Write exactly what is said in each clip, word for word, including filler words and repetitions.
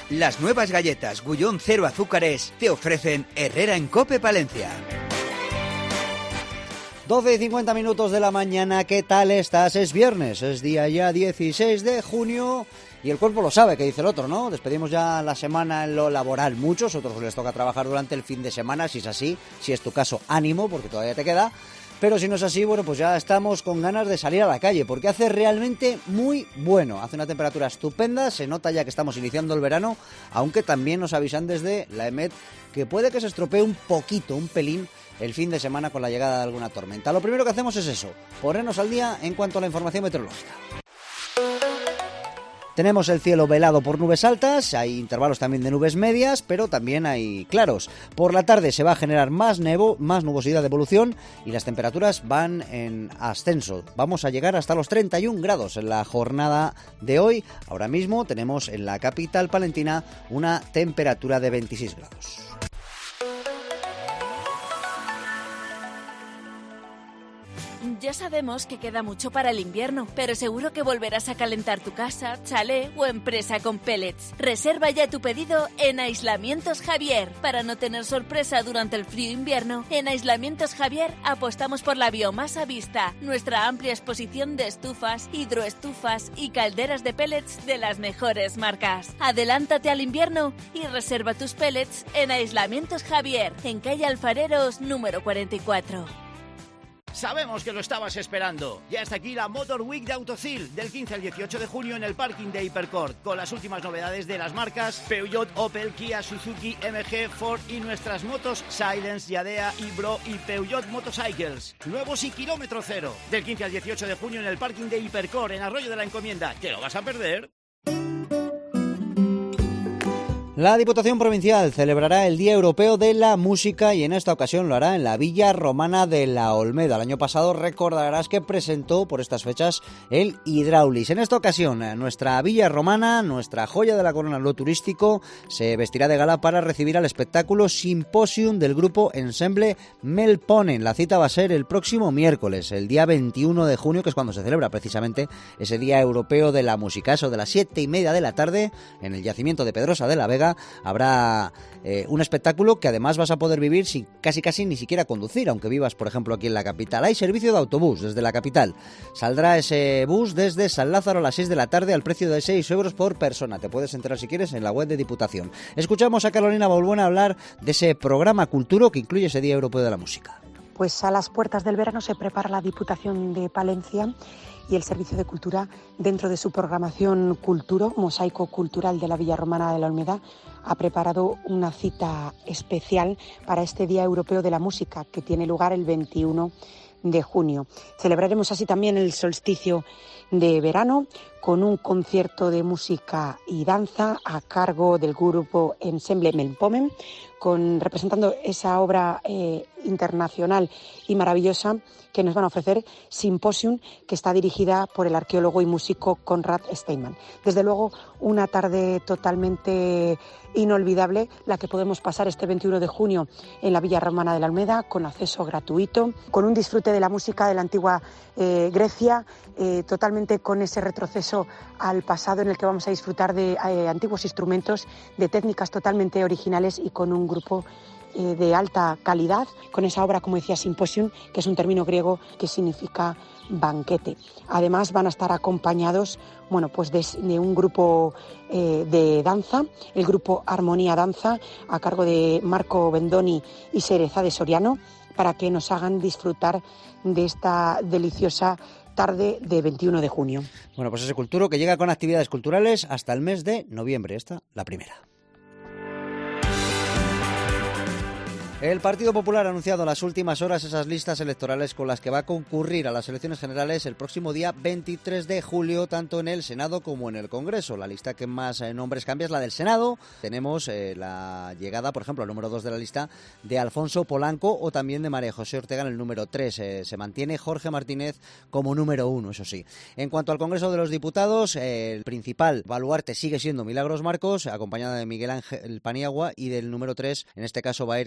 Las nuevas galletas Gullón Cero Azúcares te ofrecen Herrera en Cope Palencia. doce y cincuenta minutos de la mañana, ¿qué tal estás? Es viernes, es día ya dieciséis de junio y el cuerpo lo sabe, que dice el otro, ¿no? Despedimos ya la semana en lo laboral, muchos, otros les toca trabajar durante el fin de semana, si es así, si es tu caso, ánimo, porque todavía te queda. Pero si no es así, bueno, pues ya estamos con ganas de salir a la calle, porque hace realmente muy bueno. Hace una temperatura estupenda, se nota ya que estamos iniciando el verano, aunque también nos avisan desde la EMET que puede que se estropee un poquito, un pelín, el fin de semana con la llegada de alguna tormenta. Lo primero que hacemos es eso, ponernos al día en cuanto a la información meteorológica. Tenemos el cielo velado por nubes altas, hay intervalos también de nubes medias, pero también hay claros. Por la tarde se va a generar más, nevo, más nubosidad de evolución y las temperaturas van en ascenso. Vamos a llegar hasta los treinta y un grados en la jornada de hoy. Ahora mismo tenemos en la capital palentina una temperatura de veintiséis grados. Ya sabemos que queda mucho para el invierno, pero seguro que volverás a calentar tu casa, chalet o empresa con pellets. Reserva ya tu pedido en Aislamientos Javier. Para no tener sorpresa durante el frío invierno, en Aislamientos Javier apostamos por la biomasa vista, nuestra amplia exposición de estufas, hidroestufas y calderas de pellets de las mejores marcas. Adelántate al invierno y reserva tus pellets en Aislamientos Javier, en calle Alfareros número cuarenta y cuatro. Sabemos que lo estabas esperando. Ya está aquí la Motor Week de Autocil, del quince al dieciocho de junio en el parking de Hipercort, con las últimas novedades de las marcas Peugeot, Opel, Kia, Suzuki, M G, Ford y nuestras motos Silence, Yadea, Ibro y Peugeot Motorcycles. Nuevos y kilómetro cero. Del quince al dieciocho de junio en el parking de Hipercort, en Arroyo de la Encomienda. ¿Te lo vas a perder? La Diputación Provincial celebrará el Día Europeo de la Música y en esta ocasión lo hará en la Villa Romana de la Olmeda. El año pasado recordarás que presentó por estas fechas el Hidráulis. En esta ocasión nuestra Villa Romana, nuestra joya de la corona en lo turístico, se vestirá de gala para recibir al espectáculo Symposium del grupo Ensemble Melponen. La cita va a ser el próximo miércoles, el día veintiuno de junio, que es cuando se celebra precisamente ese Día Europeo de la Música. Eso de las siete y media de la tarde en el yacimiento de Pedrosa de la Vega habrá eh, un espectáculo que además vas a poder vivir sin casi casi ni siquiera conducir, aunque vivas por ejemplo aquí en la capital. Hay servicio de autobús desde la capital. Saldrá ese bus desde San Lázaro a las seis de la tarde al precio de seis euros por persona. Te puedes enterar si quieres en la web de Diputación. Escuchamos a Carolina Balbuena hablar de ese programa Culturo que incluye ese Día Europeo de la Música. Pues a las puertas del verano se prepara la Diputación de Palencia y el Servicio de Cultura dentro de su programación Culturo, Mosaico Cultural de la Villa Romana de la Olmeda, ha preparado una cita especial para este Día Europeo de la Música que tiene lugar el veintiuno de junio. Celebraremos así también el solsticio de verano con un concierto de música y danza a cargo del grupo Ensemble Melponen, con representando esa obra eh, internacional y maravillosa que nos van a ofrecer Symposium, que está dirigida por el arqueólogo y músico Konrad Steinmann. Desde luego, una tarde totalmente inolvidable la que podemos pasar este veintiuno de junio en la Villa Romana de la Olmeda, con acceso gratuito, con un disfrute de la música de la antigua eh, Grecia, eh, totalmente con ese retroceso al pasado en el que vamos a disfrutar de eh, antiguos instrumentos, de técnicas totalmente originales y con un grupo eh, de alta calidad, con esa obra, como decía, Symposium, que es un término griego que significa banquete. Además van a estar acompañados, bueno, pues de, de un grupo eh, de danza, el grupo Armonía Danza, a cargo de Marco Bendoni y Sereza de Soriano, para que nos hagan disfrutar de esta deliciosa tarde de veintiuno de junio. Bueno, pues ese Culturo que llega con actividades culturales hasta el mes de noviembre. Esta, la primera. El Partido Popular ha anunciado en las últimas horas esas listas electorales con las que va a concurrir a las elecciones generales el próximo día veintitrés de julio, tanto en el Senado como en el Congreso. La lista que más eh, nombres cambia es la del Senado. Tenemos eh, la llegada, por ejemplo, al número dos de la lista de Alfonso Polanco o también de María José Ortega en el número tres. Eh, se mantiene Jorge Martínez como número uno, eso sí. En cuanto al Congreso de los Diputados, eh, el principal baluarte sigue siendo Milagros Marcos, acompañada de Miguel Ángel Paniagua, y del número tres, en este caso va a ir Carmen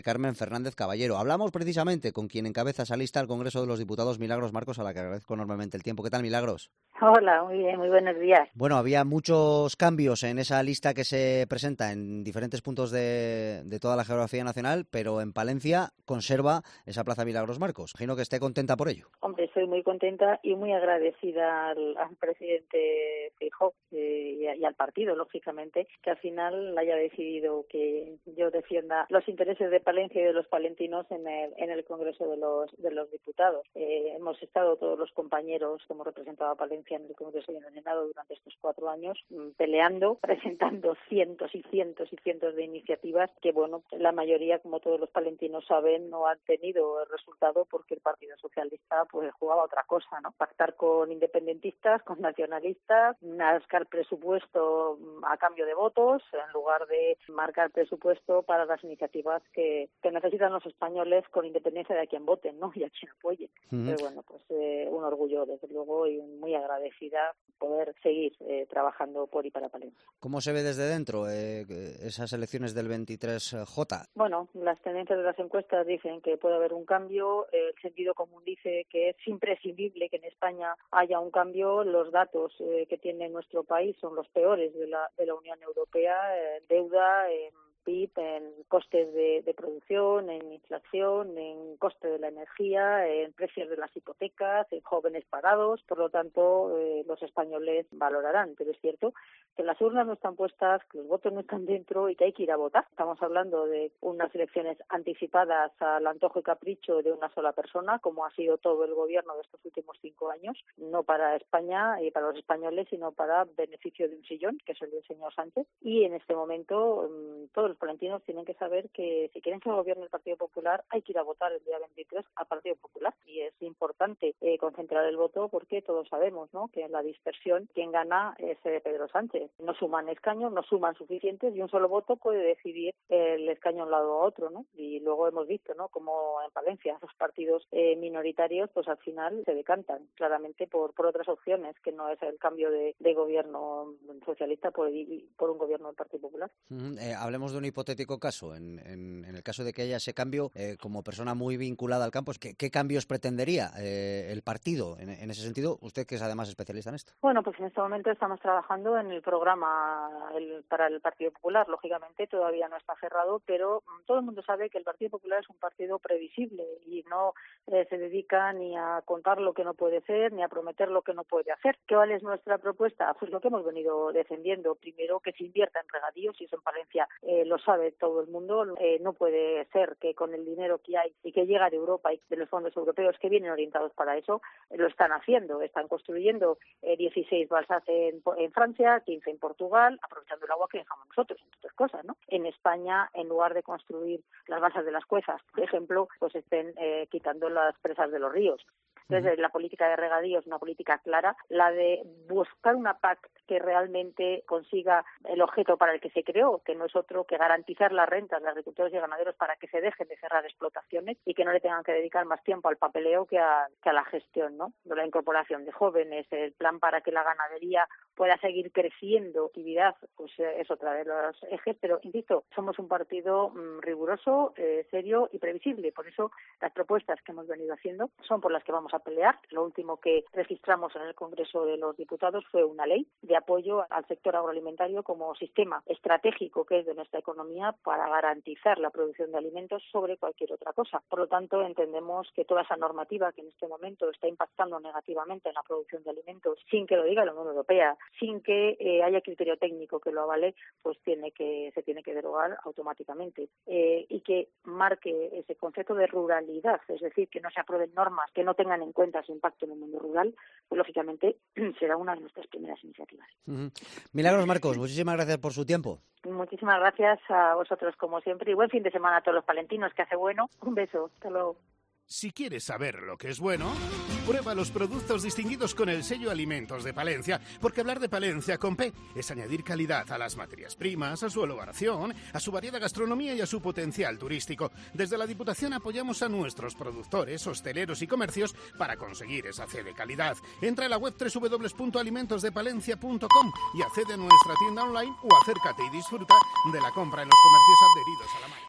Fernández Caballero. Hablamos precisamente con quien encabeza esa lista al Congreso de los Diputados, Milagros Marcos, a la que agradezco enormemente el tiempo. ¿Qué tal, Milagros? Hola, muy bien, muy buenos días. Bueno, había muchos cambios en esa lista que se presenta en diferentes puntos de, de toda la geografía nacional, pero en Palencia conserva esa plaza Milagros Marcos. Imagino que esté contenta por ello. Hombre, estoy muy contenta y muy agradecida al, al presidente Feijóo eh, y, a, y al partido, lógicamente, que al final haya decidido que yo defienda los intereses de Palencia y de los palentinos en el, en el Congreso de los, de los Diputados. Eh, hemos estado todos los compañeros que hemos representado a Palencia en el Congreso y en el Senado durante estos cuatro años, peleando, presentando cientos y cientos y cientos de iniciativas que, bueno, la mayoría, como todos los palentinos saben, no han tenido el resultado porque el Partido Socialista pues jugaba otra cosa, ¿no? Pactar con independentistas, con nacionalistas, marcar presupuesto a cambio de votos, en lugar de marcar presupuesto para las iniciativas que, que necesitan los españoles con independencia de a quién voten, ¿no? Y a quién apoyen. Uh-huh. Pero bueno, pues eh, un orgullo, desde luego, y muy agradecida poder seguir eh, trabajando por y para Palencia. ¿Cómo se ve desde dentro eh, esas elecciones del veintitrés J? Bueno, las tendencias de las encuestas dicen que puede haber un cambio, el sentido común dice que es imprescindible que en España haya un cambio, los datos eh, que tiene nuestro país son los peores de la, de la Unión Europea, eh, deuda, eh, P I B, en costes de, de producción, en inflación, en coste de la energía, en precios de las hipotecas, en jóvenes parados. Por lo tanto, eh, los españoles valorarán. Pero es cierto que las urnas no están puestas, que los votos no están dentro y que hay que ir a votar. Estamos hablando de unas elecciones anticipadas al antojo y capricho de una sola persona, como ha sido todo el gobierno de estos últimos cinco años, no para España y para los españoles, sino para beneficio de un sillón, que es el del señor Sánchez. Y en este momento, todos los palentinos tienen que saber que si quieren que gobierne el Partido Popular hay que ir a votar el día veintitrés al Partido Popular, y es importante eh, concentrar el voto porque todos sabemos, ¿no?, que en la dispersión quien gana es eh, Pedro Sánchez. No suman escaños, no suman suficientes y un solo voto puede decidir el escaño a un lado a otro, ¿no? Y luego hemos visto, ¿no?, como en Palencia los partidos eh, minoritarios pues al final se decantan claramente por, por otras opciones, que no es el cambio de, de gobierno socialista por, por un gobierno del Partido Popular. Uh-huh. Eh, hablemos de un hipotético caso, en, en, en el caso de que haya ese cambio, eh, como persona muy vinculada al campo, ¿qué, qué cambios pretendería eh, el partido en, en ese sentido? Usted, que es además especialista en esto. Bueno, pues en este momento estamos trabajando en el programa el, para el Partido Popular. Lógicamente todavía no está cerrado, pero todo el mundo sabe que el Partido Popular es un partido previsible y no eh, se dedica ni a contar lo que no puede ser, ni a prometer lo que no puede hacer. ¿Cuál es nuestra propuesta? Pues lo que hemos venido defendiendo. Primero, que se invierta en regadíos, y eso en Palencia eh, lo sabe todo el mundo. Eh, no puede ser que con el dinero que hay y que llega de Europa y de los fondos europeos que vienen orientados para eso, eh, lo están haciendo. Están construyendo eh, dieciséis balsas en, en Francia, quince en Portugal, aprovechando el agua que dejamos nosotros, entre otras cosas, ¿no? En España, en lugar de construir las balsas de las Cuezas, por ejemplo, pues estén eh, quitando las presas de los ríos. Entonces, la política de regadío es una política clara, la de buscar una P A C que realmente consiga el objeto para el que se creó, que no es otro que garantizar las rentas de agricultores y ganaderos para que se dejen de cerrar explotaciones y que no le tengan que dedicar más tiempo al papeleo que a, que a la gestión, ¿no? De la incorporación de jóvenes, el plan para que la ganadería pueda seguir creciendo, actividad, pues eh, es otra de los ejes, pero insisto, somos un partido mmm, riguroso, eh, serio y previsible. Por eso las propuestas que hemos venido haciendo son por las que vamos a pelear. Lo último que registramos en el Congreso de los Diputados fue una ley de apoyo al sector agroalimentario como sistema estratégico que es de nuestra economía para garantizar la producción de alimentos sobre cualquier otra cosa. Por lo tanto, entendemos que toda esa normativa que en este momento está impactando negativamente en la producción de alimentos, sin que lo diga la Unión Europea, sin que eh, haya criterio técnico que lo avale, pues tiene que se tiene que derogar automáticamente eh, y que marque ese concepto de ruralidad, es decir, que no se aprueben normas que no tengan en cuenta su impacto en el mundo rural, pues lógicamente será una de nuestras primeras iniciativas. Uh-huh. Milagros Marcos, muchísimas gracias por su tiempo. Muchísimas gracias a vosotros como siempre y buen fin de semana a todos los palentinos, que hace bueno. Un beso, hasta luego. Si quieres saber lo que es bueno, prueba los productos distinguidos con el sello Alimentos de Palencia, porque hablar de Palencia con P es añadir calidad a las materias primas, a su elaboración, a su variada gastronomía y a su potencial turístico. Desde la Diputación apoyamos a nuestros productores, hosteleros y comercios para conseguir esa C de calidad. Entra en la web doble u doble u doble u punto alimentos de palencia punto com y accede a nuestra tienda online o acércate y disfruta de la compra en los comercios adheridos a la marca.